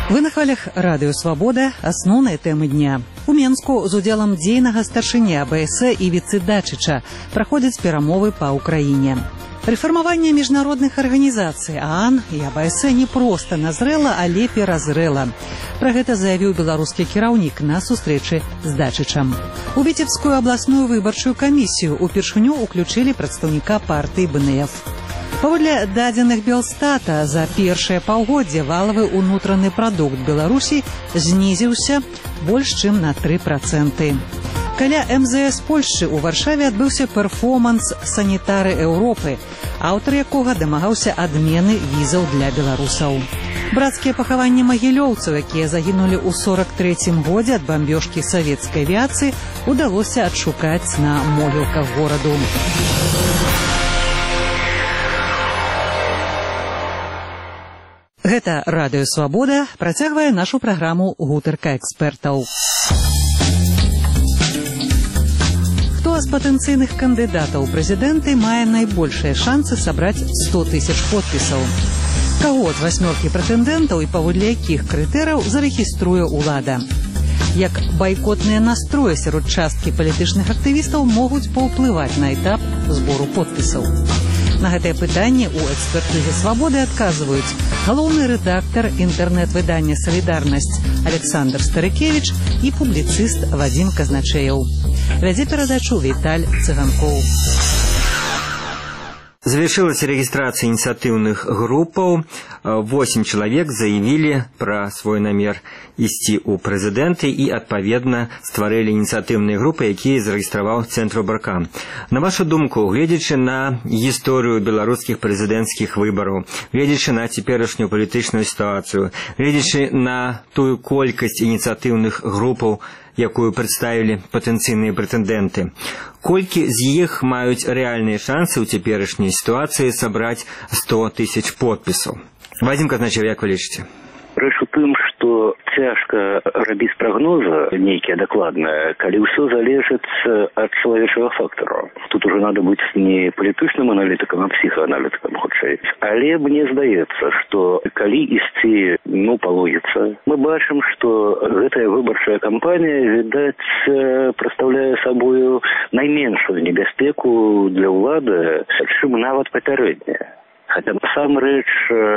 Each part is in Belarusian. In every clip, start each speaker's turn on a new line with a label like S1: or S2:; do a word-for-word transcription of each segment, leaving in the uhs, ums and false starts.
S1: Вы на хвалях радыё Свабода, асноўныя тэмы дня. У Менску з удзелам дзейнага старшыні А Б С і віцэ-дачыча праходзяць перамовы па Ўкраіне. Рэфармаванне міжнародных арганізацый А А Н і А Б С не проста назрэла, але перазрэла. Пра гэта заявіў беларускі кіраўнік на сустрэчы з дачычам. У Віцебскую абласную выбарчую камісію упершыню уключылі прадстаўніка партыі Б Н Ф. Паводле дадзеных Белстата, за першае паўгоддзе валавы ўнутраны прадукт Беларусі знізіўся больш чым на тры працэнты. Каля М З С Польшчы ў Варшаве адбыўся перформанс «Санітары Еўропы», аўтар якога дамагаўся адмены візаў для беларусаў. Брацкія пахаванні магілёўцаў, якія загінулі ў сорак трэцім годзе ад бамбёжкі савецкай авіяцыі, удалося адшукаць на могілках гораду. Гэта радыё Свабода працягвае нашу праграму «Гутарка экспертаў». Хто з патэнцыйных кандыдатаў у прэзідэнты мае найбольшыя шансы сабраць сто тысяч подпісаў? Каго з васьмёркі прэтэндэнтаў і паводле якіх крытэрыяў зарэгіструе ўлада? Як байкотныя настроі сярод часткі палітычных актывістаў могуць паўплываць на этап збору подпісаў? На гэтае пытанне ў экспертызе Свабоды адказваюць галоўны рэдактар інтэрнэт-выдання «Салідарнасць» Александр Старыкевіч і публіцыст Вадзім Казначеяў. Вядзе перадачу Віталь Цыганкоў.
S2: Завершилась регистрация инициативных группов. Восемь человек заявили про свой намер ісці ў прэзідэнты і, адпаведна, стварылі ініцыятыўныя групы, якія зарэгістраваў Цэнтр ОБРК. На вашу думку, гледзячы на гісторыю беларускіх прэзідэнцкіх выбараў, гледзячы на цяперашнюю палітычную сітуацыю, гледзячы на тую колькасць ініцыятыўных групаў, якую прадставілі патэнцыйныя прэтэндэнты, колькі з іх маюць рэальныя шансы ў цяперашняй сітуацыі сабраць сто тысяч подпісаў? Вадзім Казначеў, як вы лічыце?
S3: Рэч у тым, што цяжка рабіць прагнозы нейкія дакладныя, калі ўсё залежыць ад чалавечага фактару. Тут уже надо быць не палітычным аналітыкам, а псіхааналітыкам, хутчэй. Але мне здаецца, што калі ісці, ну, па логіцы, мы бачым, што гэтая выбарчая кампанія, відаць, прадстаўляе сабою найменшую небяспеку для ўлады, чым нават папярэдняя. Хаця насамрэч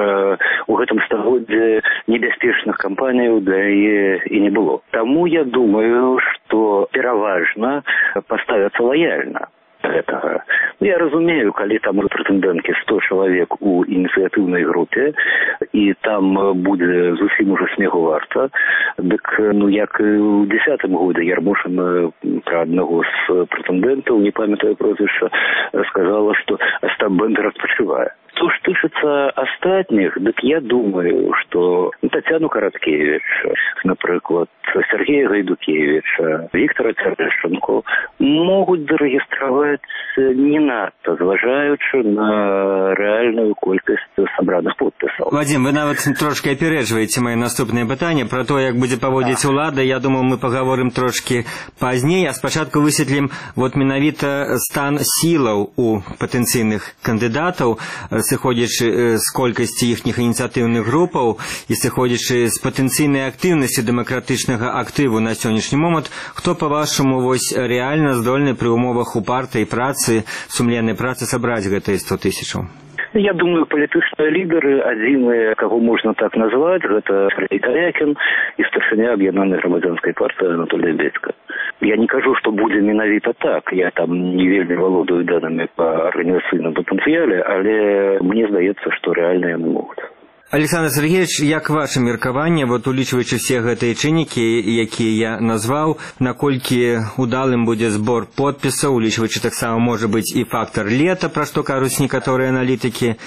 S3: у гэтым стагоддзі небяспечных кампаній для яе і не было. Таму я думаю, што пераважна паставяцца лаяльна гэтага. Я разумею, калі там прэтэндэнткі сто чалавек у ініцыятыўнай групе, і там будзе зусім уже смеху варта, дык, ну, як і ў дзесятым годзе Ярмошына пра аднаго з прэтэндэнтаў, не памятаю прозвішча, сказала, што Астап Бендер адпачывае. Што ж тычыцца астатніх, дык я думаю, што Тацяну Караткевіч, напрыклад, Сергея Гайдукевіча, Віктора Цярэшчанко могуць зарэгістраваць не надта, зважаючы на рэальную колькасць сабраных подпісаў.
S2: Вадзім, вы нават трошки апярэджваеце мае наступнае пытанне пра то, як будзе паводзіць улада. Я думаю, мы пагаворым трошки пазней, а спачатку высветлім вот менавіта стан сілаў у патэнцыйных кандыдатаў, сыходзячы з колькасці іхніх ініцыятыўных групаў і сыходзячы з патэнцыйнай актыўнасці дэмакратычнага актыву на сённяшні момант, хто, па-вашаму, вось рэальна здольны пры умовах упартай працы, сумленнай працы сабраць гэтыя сто тысячаў?
S3: Я думаю, палітычныя лідары, адзіныя, каго можна так назваць, гэта Сергей Карякін і старшыня аб'яднанай грамадзянскай партыі Анатолій Бецька. Я не кажу, што будзе менавіта так, я там не вельмі валодаю данымі па арганізацыйным патэнцыяле, але мне здаецца, што рэальна яны могуць.
S2: Александр Сергеевич, як ваше меркаванне, вот улічваючы все гэтыя чыннікі, якія я назваў, наколькі удалым будзе збор подпісаў, улічваючы таксама можа быць і фактор лета, пра што кажуць некаторыя аналітыкі,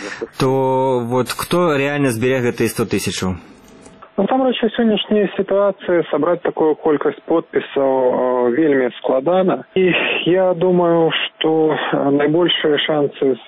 S2: то вот хто рэальна збере гэтыя сто тысячаў?
S4: Насамрэч, у сённяшняй сітуацыі сабраць такую колькасць подпісаў вельмі складана. І я думаю, што найбольшыя шансы з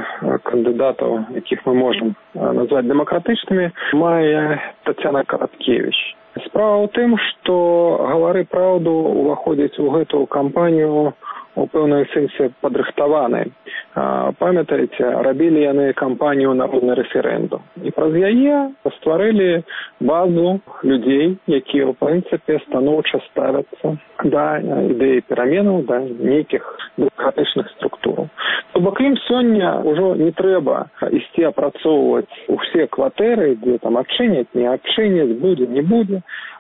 S4: кандыдатаў, якіх мы можам назваць дэмакратычнымі, мае Тацяна Караткевіч. Справа ў тым, што гавары праўду ўваходзіць у гэту кампанію у пэўнай сэнсе падрыхтаваны. памятаеце, рабілі яны кампанію «Народны рэферэндум». І праз яе стварылі базу людзей, якія, ў прынцыпе, станоўча ставяцца да ідэі пераменаў, да нейкіх дэмакратычных структураў. То бок ім сёння ўжо не трэба ісці апрацоўваць усе кватэры, дзе там адчыняць, не адчыняць, будзе, не будзе,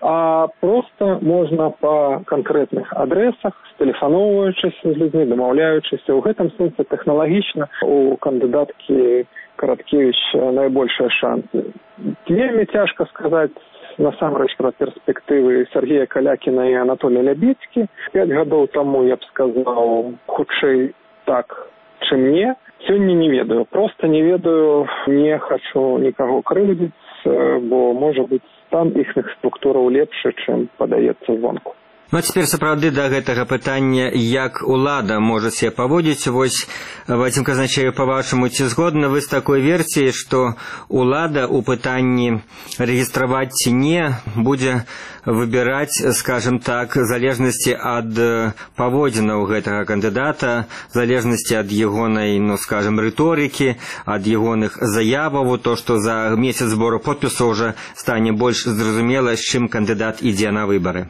S4: а проста можна па канкрэтных адрэсах, тэлефаноўваючыся з людзьмі, дамаўляючыся. У гэтым сэнсе тэхналагічна у кандыдаткі Караткевіч найбольшыя шансы. Вельмі цяжка сказаць насамрэч пра перспектывы Сергея Калякіна і Анатолія Лябедзькі. Пяць гадоў таму я б сказаў хутчэй так, чым не. Сёння не ведаю. Проста не ведаю, не хачу нікаго крыўдзіць, бо, можа быць, стан іхных структураў лепшы, чым падаецца звонку.
S2: Ну, а цяпер сапраўды да гэтага пытання, як улада можа себе паводзіць. Вось, Вадзім Казначеев, па-вашаму, ці згодны вы з такой версіяй, што улада ў пытанні рэгістраваць ці не будзе выбіраць, скажем так, в залежнасці ад паводзінаў гэтага кандыдата, в залежнасці ад ягонай, ну, скажем, рыторыкі, ад ягоных заяваў, то, што за месяц збору подпісаў уже стане больш зразумела, з чым кандыдат ідзе на выбары?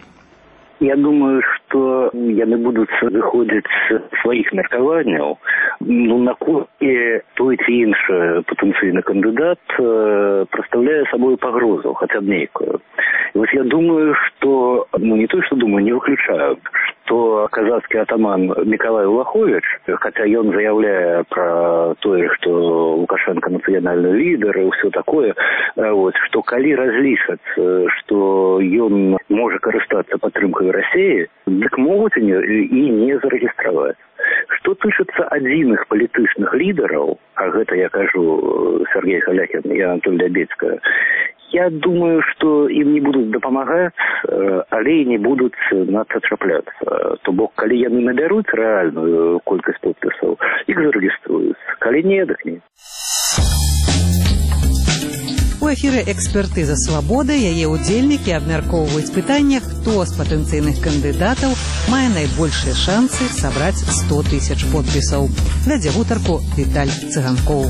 S3: Я думаю, што яны будуць выходзіць з сваіх меркаванняў. Ну, наколькі той ці іншы патэнцыйны кандыдат прадстаўляе сабой пагрозу, хаця б нейкую. І вось я думаю, што, ну не то, што думаю, не выключаю, што казацкі атаман Мікалай Улаховіч, хаця ён заяўляе пра тое, што Лукашенко нацыянальны лідар і ўсё такое, вот, што калі разлічаць, што ён можа карыстацца падтрымкай Расіі, дык могуць і не зарэгістраваць. Што тычыцца адзіных палітычных лідараў, а гэта я кажу Сергей Калякін і Анатолий Лябедзька, я думаю, што ім не будуць дапамагаць, але і не будуць надта чапляцца. То бок, калі яны набяруць рэальную колькасць подпісаў, іх зарэгіструюць. Калі не, дык не.
S1: У эфіры «Экспертыза свабоды» яе ўдзельнікі абмяркоўваюць пытанне, хто з патэнцыйных кандыдатаў мае найбольшыя шансы сабраць сто тысяч подпісаў. Вядзе гутарку Віталь Цыганкоў.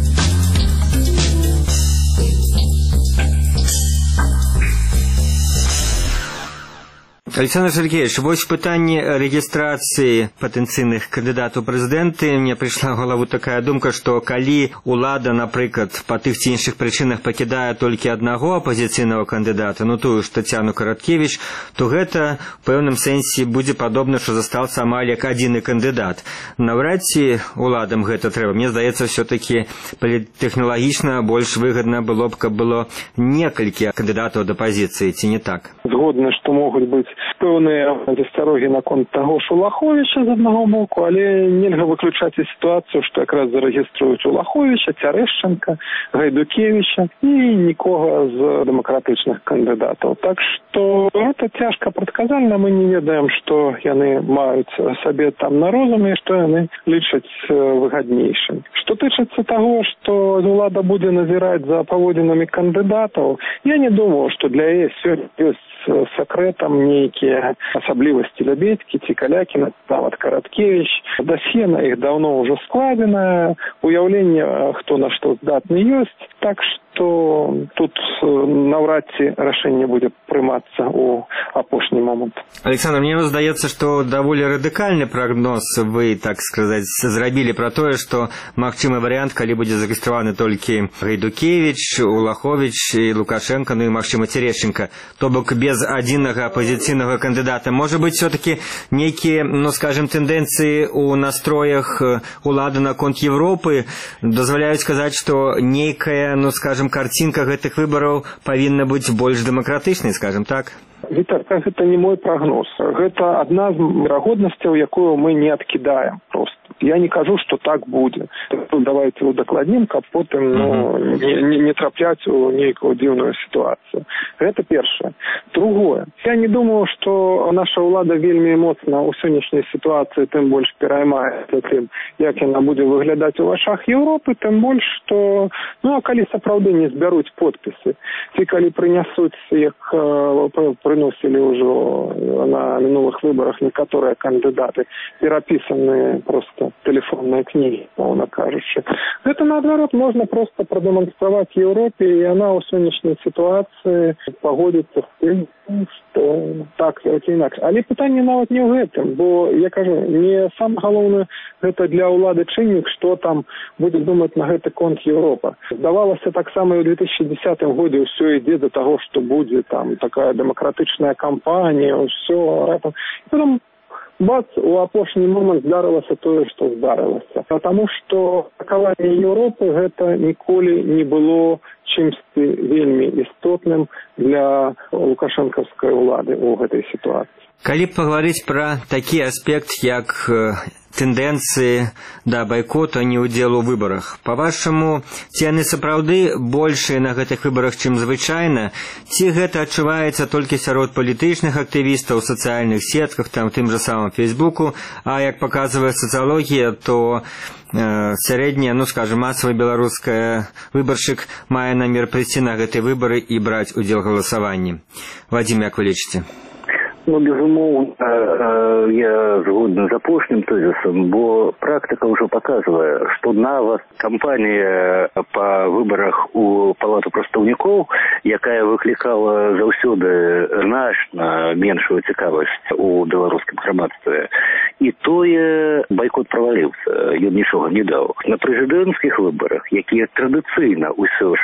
S2: Александр Сергеевич, вось в пытанні рэгістрацыі патэнцыйных кандыдатаў прэзідэнты мне прыйшла ў галаву такая думка, што калі улада, напрыклад, па тых ці іншых прычынах пакідае толькі аднаго апазіцыйнага кандыдата, ну тую ж Тацяну Караткевіч, то гэта ў пэўным сэнсе будзе падобна, што застаўся амаль як адзіны кандыдат. Наўрад ці уладам гэта трэба. Мне здаецца, ўсё-такі тэхналагічна больш выгадна было б, каб было некалькі кандыдатаў да пазіцыі, ці не так?
S4: Згодны, што могуць быць пэўныя засцярогі наконт таго ж Улаховіча з аднаго боку, але нельга выключаць і сітуацыю, што якраз зарэгіструюць Улаховіча, Цярэшчанка, Гайдукевіча і нікога з дэмакратычных кандыдатаў. Так што гэта цяжка прадказальна, мы не ведаем, што яны маюць сабе там на розуме і што яны лічаць выгаднейшым. Што тычыцца таго, што улада будзе назіраць за паводзінамі кандыдатаў, я не думаю, што для яе сёння ёсць сакрэтам нейкія асаблівасці Лябедзькі ці Калякіна, нават Караткевіч. Дасье на іх даўно ўжо складзена, уяўленне, хто на што здатны ёсць, так што тут наўрад ці рашэнне будзе прымацца ў апошні момант.
S2: Александр, мне здаецца, што даволі радыкальны прагноз вы, так сказаць, зрабілі пра тое, што магчымы варыянт, калі будзе зарэгістраваны толькі Гайдукевіч, Улаховіч і Лукашенко, ну і магчыма Цярэшчанка, то бок без адзінага апозіцыйнага кандыдата. Можа быць, все-таки нейкія, ну, скажем, тэндэнцыі ў настроях улады наконт Европы дазваляюць сказаць, што нейкая, ну, скажем, картинка гэтых выбараў павінна быць больш дэмакратычнай, скажем так?
S4: Віталь, гэта не мой прагноз. Гэта адна з верагоднасцяў, якую мы не адкідаем проста. Я не кажу, што так будзе. Давайте удакладнім, каб потым ну, не, не, не трапляць у нейкую дзіўную сітуацыю. Гэта першае. Другое. Я не думаю, што наша ўлада вельмі моцна ў сённяшняй сітуацыі тым больш пераймаецца тым, як яна будзе выглядаць у вачах Еўропы, тым больш, што ну, а калі сапраўды не збяруць подпісы, ці калі прынясуць як выносили уже на минулых выборах некоторые кандидаты, переписанные просто телефонные книги, полно кажучи. Это, наоборот, можно просто продемонстрировать Европе, и она у сегодняшней ситуации погодится с тем, что так ці інакш. Але пытанне нават не ў гэтым, бо, я кажу, не самое главное гэта для ўлады чыннік, што там будзе думаць на гэты конт Европа. Здавалася, таксама і ў две тысячи десятым годзе ўсё ідзе да таго, што будзе там такая дэмакратычная кампанія, ўсё. І потом бац, у апошні момант здарылася тое, што здарылася. Потому што атакаванне Европы гэта ніколі не было чымсьці вельмі істотным для лукашэнкаўскай улады ў гэтай сітуацыі.
S2: Калі паговорыць пра такі аспект, як тэндэнцыі да байкоту, а не ўдзелу ў выбарах. Па-вашаму, ці яны сапраўды большыя на гэтых выбарах, чым звычайна, ці гэта адчуваецца толькі сярод палітычных актывістаў у сацыяльных сетках, там, тым жа самым Фейсбуку, а як паказвае сацыялогія, то э, сярэдняя, ну, скажем, масавы беларуская выбаршчык мае намер прыйсці на гэтыя выбары і браць удзел у галасаванні. Вадзім, як вы лічыце?
S3: Ну, безумоўна, я згодна з апошнім тэзісам, бо практыка ўжо паказвае, што нават кампанія па выбарах у палату прадстаўнікоў, якая выклікала заўсёды значна меншую цікавасць у беларускім грамадстве, і тое байкот праваліўся, ён нічога не даў. На прэзідэнцкіх выбарах, якія традыцыйна ўсё ж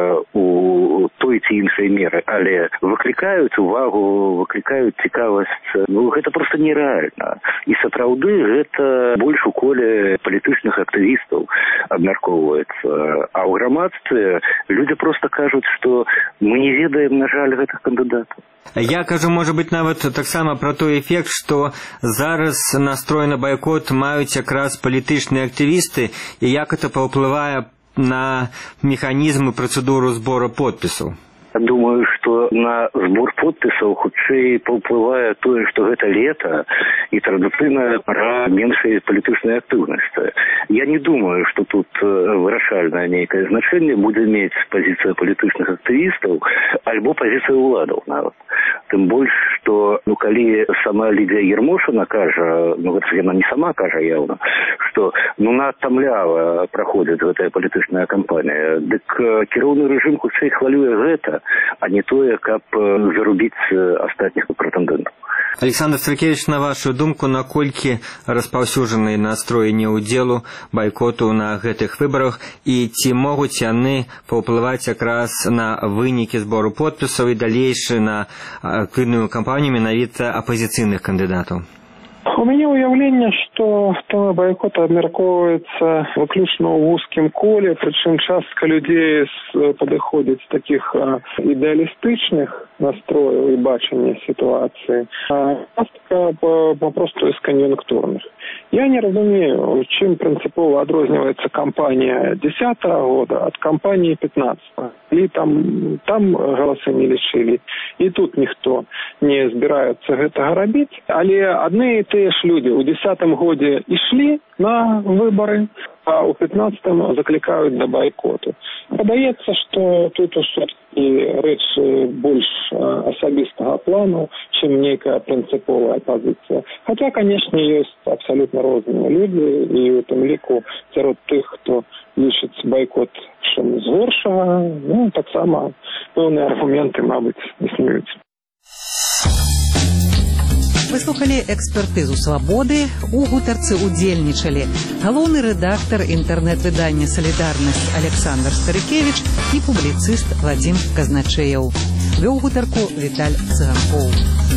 S3: у той ці іншай меры, але выклікаюць увагу, выклікаюць цікавасць, ну, гэта проста нерэальна. І сапраўды гэта больш у коле палітычных актывістаў абмяркоўваецца. А ў грамадстве людзі проста кажуць, што мы не ведаем, на жаль, гэтых кандыдатаў.
S2: Я кажу, можа быць, нават таксама пра той эфект, што зараз настрой на байкот маюць якраз палітычныя актывісты, і як гэта паўплывае на механізм і працэдуру збору подпісаў.
S3: Думаю, што на збор подпісаў хутчэй паўплывае тое, што гэта лета і традыцыйная пара меншай палітычнай актыўнасці. Я не думаю, што тут вырашальнае нейкае значэнне будзе мець пазіцыя палітычных актывістаў альбо пазіцыя ўладаў нават. Тым больш, што ну, калі сама Лідія Ермошына кажа, ну гэта яна не сама кажа яўна, што ну надта млява праходзіць гэтая палітычная кампанія, дык кіроўны рэжым хутчэй хвалюе гэта, а не тое, каб зарубіць астатніх прэтэндэнтаў.
S2: Александр Стрыкевич, на вашу думку, наколькі распаўсюджаны настроі неўдзелу байкоту на гэтых выбарах, і ці могуць яны паўплываць якраз на вынікі збору подпісаў і далейшы на актыўную кампанію менавіта апазіцыйных кандыдатаў?
S4: У мяне ўяўленне, што тэма байкота абмяркоўваецца выключна ў вузкім коле, прычым частка людзей падыходзіць з такіх ідэалістычных настрояў і бачання сітуацыі, а частка папросту з кан'юнктурных. Я не разумею, чым прынцыпова адрозніваецца кампанія дзесятага года ад кампаніі пятнаццатага. І там, там галасы не лічылі, і тут ніхто не збіраецца гэтага рабіць, але адны і тыя ж людзі ў дзесятым годзе ішлі на выбары, а ў пятнаццатым заклікаюць да байкоту. Падаецца, што тут усё-такі рэч больш асабістага плану, чым нейкая прынцыповая пазіцыя. Хаця, канешне, ёсць абсалютна розныя людзі, і ў тым ліку сярод тых, хто лічыць байкот чым з горшага, ну, таксама пэўныя аргументы, мабыць, існуюць.
S1: Выслухалі экспертызу «Свабоды». У гутарцы удзельнічалі галоўны рэдактар інтэрнэт-выдання «Салідарнасць» Александр Старыкевич і публіцыст Вадзім Казначэяў. Вёў гутарку Віталь Цыганкоў.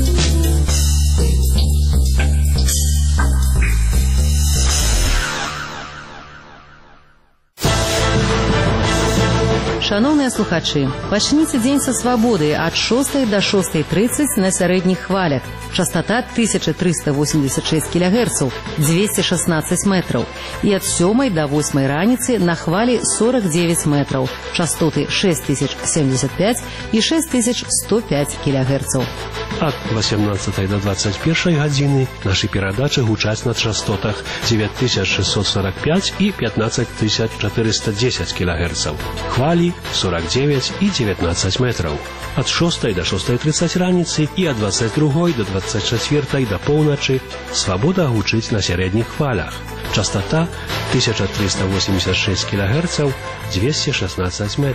S5: Шановныя слухачы, пачніце дзень са свабоды ад шостай да шостай трыццаць на сярэдніх хвалях. Частота тысяча триста восемьдесят шесть килогерцаў, двести шестнадцать метров. И от сёмай до восьмай раніцы на хвали сорок девять метров. Частоты шесть тысяч семьдесят пять и шесть тысяч сто пять килогерцаў.
S6: От восемнадцатай до двадцать первой гадзіны нашы перадачы гучаць на частотах девять тысяч шестьсот сорок пять и пятнадцать тысяч четыреста десять килогерцаў. Хвали сорок девять и девятнадцать метров. От шостой до шостой тридцать раніцы и от двадцать другой до двадцать четвертой до полночи «Свобода» гучыць на средних хвалях. Частота тысяча триста восемьдесят шесть килогерцев, двести шестнадцать метров.